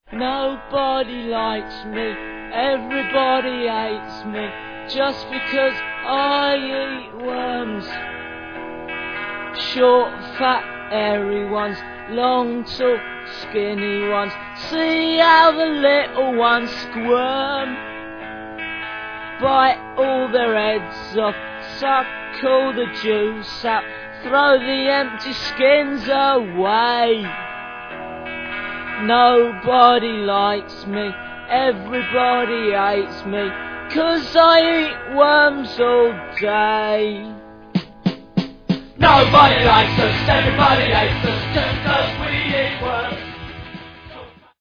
Nobody likes me, everybody hates me, just because I eat worms. Short, fat, hairy ones, long, tall, skinny ones. See how the little ones squirm. Bite all their heads off, suck all the juice out, throw the empty skins away. Nobody likes me, everybody hates me, 'cause I eat worms all day. Nobody likes us, everybody hates us, 'cause we eat worms.